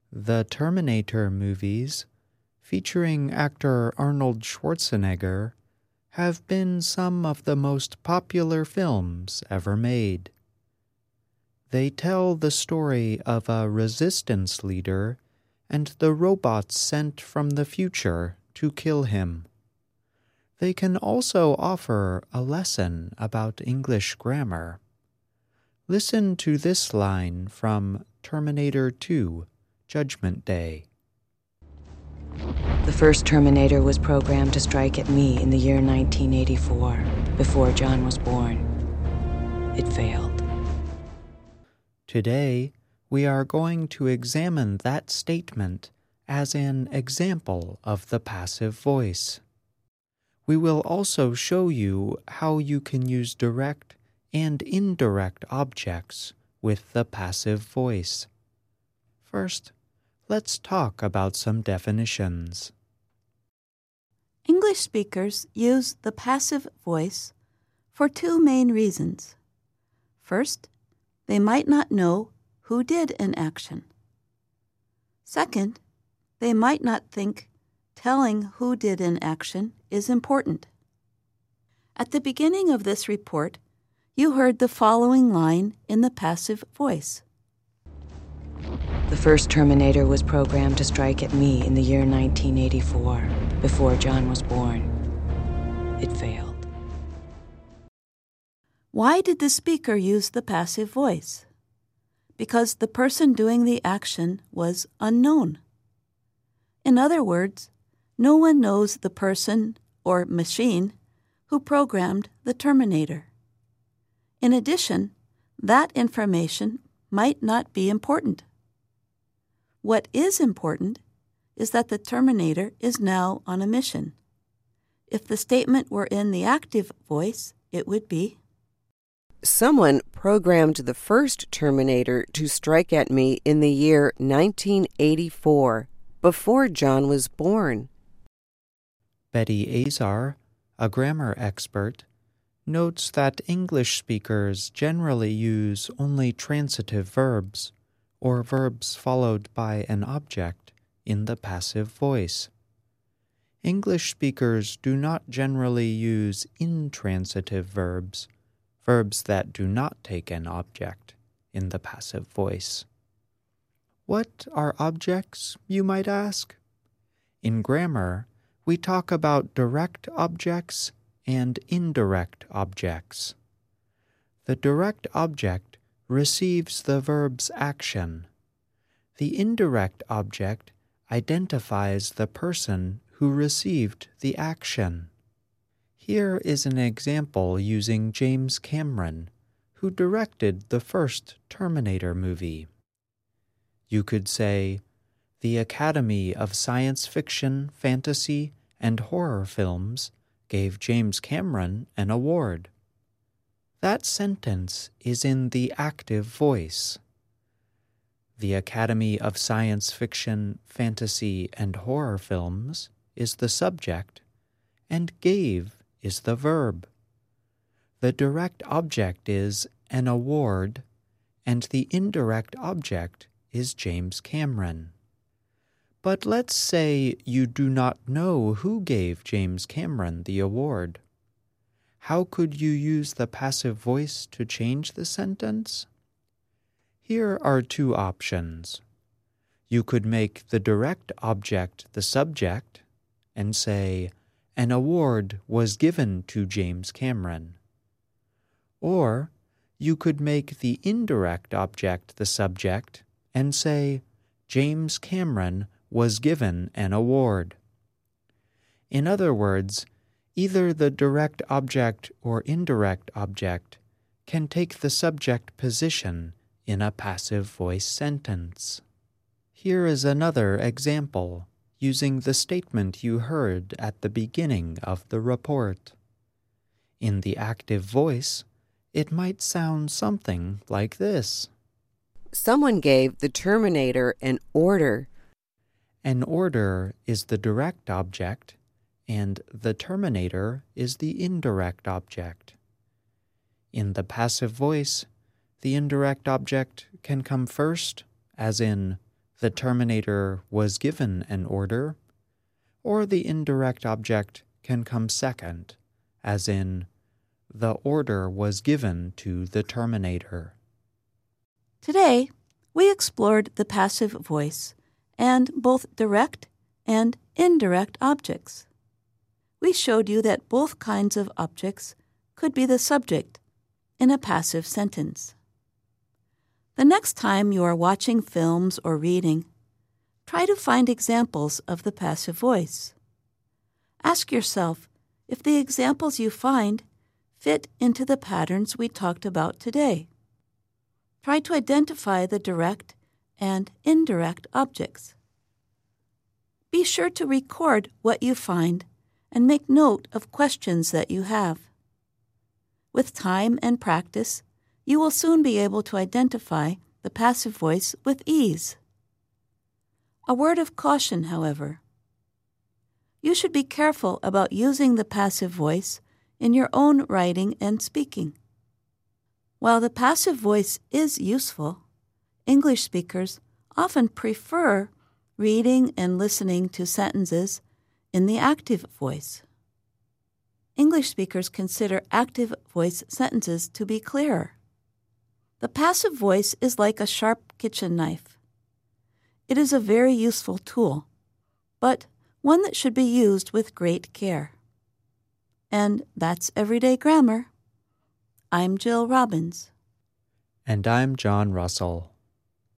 The Terminator movies, featuring actor Arnold Schwarzenegger, have been some of the most popular films ever made. They tell the story of a resistance leader and the robots sent from the future to kill him. They can also offer a lesson about English grammar. Listen to this line from Terminator 2, Judgment Day. The first Terminator was programmed to strike at me in the year 1984, before John was born. It failed. Today, we are going to examine that statement as an example of the passive voice. We will also show you how you can use direct and indirect objects with the passive voice. First, let's talk about some definitions. English speakers use the passive voice for two main reasons. First, they might not know who did an action. Second, they might not think telling who did an action is important. At the beginning of this report, you heard the following line in the passive voice. The first Terminator was programmed to strike at me in the year 1984, before John was born. It failed. Why did the speaker use the passive voice? Because the person doing the action was unknown. In other words, no one knows the person or machine who programmed the Terminator. In addition, that information might not be important. What is important is that the Terminator is now on a mission. If the statement were in the active voice, it would be, Someone programmed the first Terminator to strike at me in the year 1984, before John was born. Betty Azar, a grammar expert, notes that English speakers generally use only transitive verbs, or verbs followed by an object, in the passive voice. English speakers do not generally use intransitive verbs, verbs that do not take an object, in the passive voice. What are objects, you might ask? In grammar, we talk about direct objects and indirect objects. The direct object receives the verb's action. The indirect object identifies the person who received the action. Here is an example using James Cameron, who directed the first Terminator movie. You could say, the Academy of Science Fiction, Fantasy, and Horror Films gave James Cameron an award. That sentence is in the active voice. The Academy of Science Fiction, Fantasy, and Horror Films is the subject, and gave is the verb. The direct object is an award, and the indirect object is James Cameron. But let's say you do not know who gave James Cameron the award. How could you use the passive voice to change the sentence? Here are two options. You could make the direct object the subject and say, an award was given to James Cameron. Or you could make the indirect object the subject and say, James Cameron was given an award. In other words, either the direct object or indirect object can take the subject position in a passive voice sentence. Here is another example, using the statement you heard at the beginning of the report. In the active voice, it might sound something like this. Someone gave the Terminator an order. An order is the direct object, and the Terminator is the indirect object. In the passive voice, the indirect object can come first, as in, the terminator was given an order, or the indirect object can come second, as in, the order was given to the terminator. Today, we explored the passive voice and both direct and indirect objects. We showed you that both kinds of objects could be the subject in a passive sentence. The next time you are watching films or reading, try to find examples of the passive voice. Ask yourself if the examples you find fit into the patterns we talked about today. Try to identify the direct and indirect objects. Be sure to record what you find and make note of questions that you have. With time and practice, you will soon be able to identify the passive voice with ease. A word of caution, however. You should be careful about using the passive voice in your own writing and speaking. While the passive voice is useful, English speakers often prefer reading and listening to sentences in the active voice. English speakers consider active voice sentences to be clearer. The passive voice is like a sharp kitchen knife. It is a very useful tool, but one that should be used with great care. And that's Everyday Grammar. I'm Jill Robbins. And I'm John Russell.